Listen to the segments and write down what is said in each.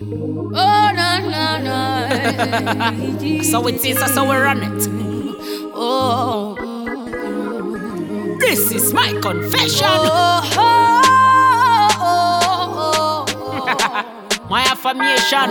Oh, no. So it is, that's how we run it. Oh, This is my confession. My affirmation.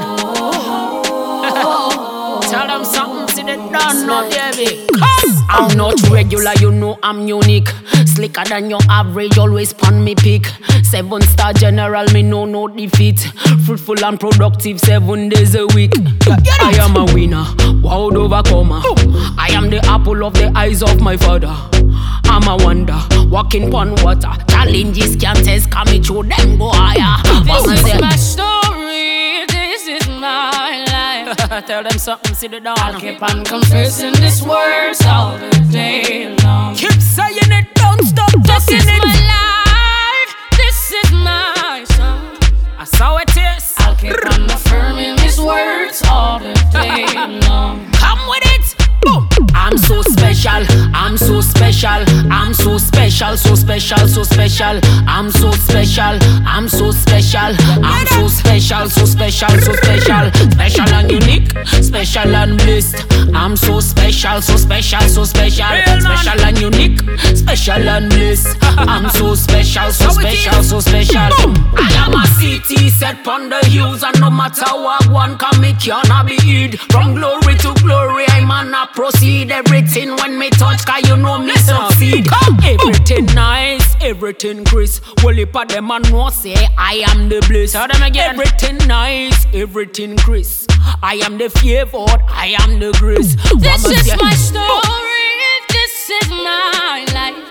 Tell them something, see they done now, baby. I'm not regular, you know I'm unique. Slicker than your average, always pan me pick. 7-star general, me no defeat. Fruitful and productive 7 days a week. I am a winner, wild overcomer. I am the apple of the eyes of my father. I'm a wonder, walking on water. Challenges can't test, coming through them go higher. this is my story, this is my life. Tell them something, see the dawn. I keep on confessing these words all the day long. Keep saying it, don't stop This talking is it. my life, this is my song. That's how it is. I'll keep on affirming these words all the day long. Come with it. Boom. I'm so special, I'm so special, I'm so special, so special, so special. I'm so special, I'm so special, I'm so special, so special, so special. Special and unique, special and blessed. I'm so special, so special, so special. Special and unique, special and blessed. I'm so special, so special, so special. I am a city set on the hills, and no matter what one come, me cannot be hid. From glory to glory, I'm on a proceed. Everything when me touch, cause you know me succeed. Everything nice, everything crisp. Well, if a them and no say I am the bliss. Tell them again. Everything nice, everything crisp. I am the favored, I am the grace. This is my story, this is my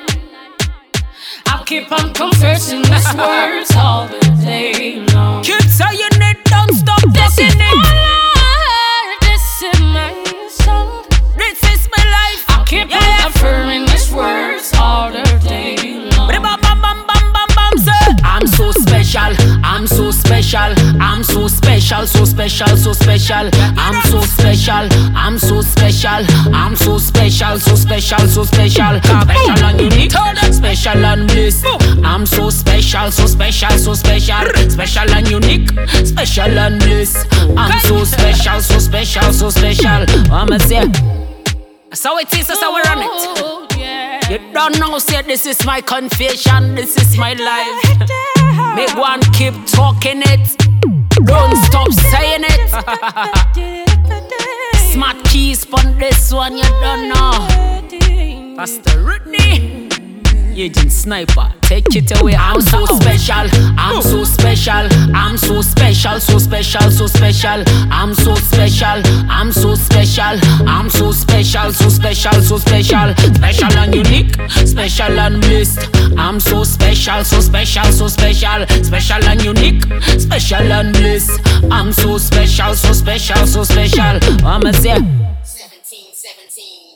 life. I'll keep on confessing these words all the day long. Keep saying it, don't stop This is talking my it. life, this is my song. This is my life. I'll keep on affirming these words all the day long. Bam, bam, bam, bam, bam, bam, say. I'm so special, I'm so special, I'm so special, so special, so special. I'm so special, I'm so special, I'm so special, so special, so special. Special and unique, special and blessed. I'm so special, so special, so special. Special and unique, special and blessed. I'm so special, so special, so special. I'ma say, that's how it is, that's how we run it. Oh, yeah. You don't know, say this is my confession, this is my life. Make one keep talking it, don't stop saying it. Smart keys on this one, you don't know. Pastor Whitney, Agent Sniper, take it away. I'm so special, I'm so special, I'm so special, so special, so special. I'm so special, I'm so special, I'm so special, so special, so special. Special and unique, special and blessed. I'm so special, so special, so special. Special and unique, special and blessed. I'm so special, so special, so special. I'ma say 17, 17.